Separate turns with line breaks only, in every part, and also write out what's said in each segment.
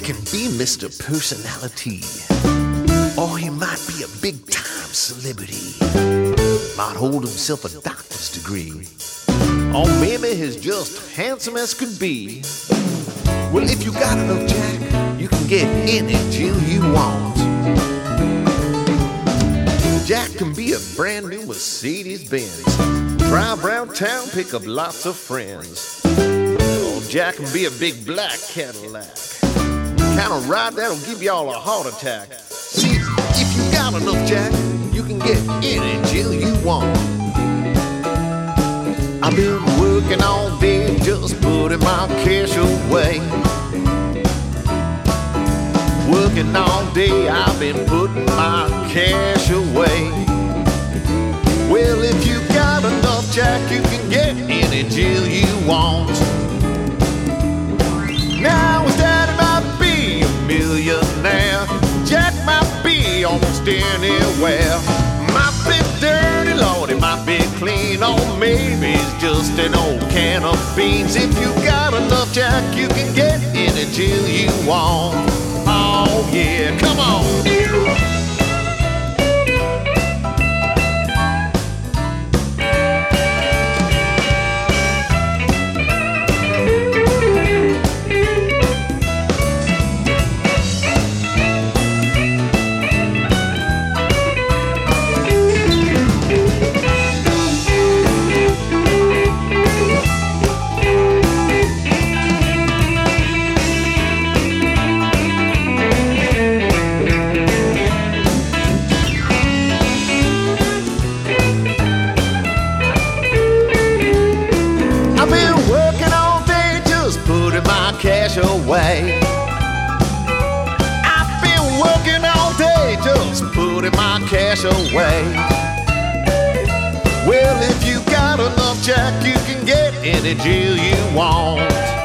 can be Mr. Personality, or he might be a big-time celebrity. Might hold himself a doctor's degree, or maybe he's just handsome as could be. Well, if you got enough Jack, you can get any Jill you want. Jack can be a brand new Mercedes-Benz, drive around town, pick up lots of friends. Or Jack can be a big black Cadillac, kind of ride that'll give y'all a heart attack. See, if you got enough Jack, you can get any Jill you want. I've been working all day, just putting my cash away. Working all day, I've been putting my cash away. Well, if you got enough Jack, you can get any Jill you want. Now his daddy might be a millionaire, Jack might be almost anywhere. Might be dirty, Lord, it might be clean, or maybe it's just an old can of beans. If you got enough Jack, you can get any Jill you want. Oh yeah, come on. Cash away. I've been working all day, just putting my cash away. Well, if you got enough Jack, you can get any Jill you want.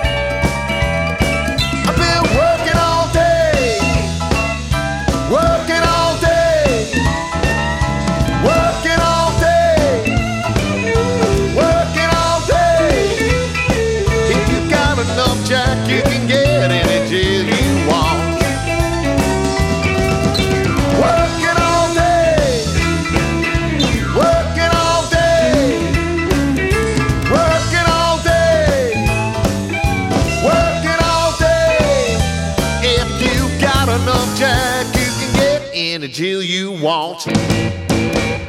I've been working all day, working all day, working all day, working all day. If you got enough Jack, you can get any Jill you want. Working all day, working all day, working all day, working all day. If you got enough Jack, you can get any Jill you want.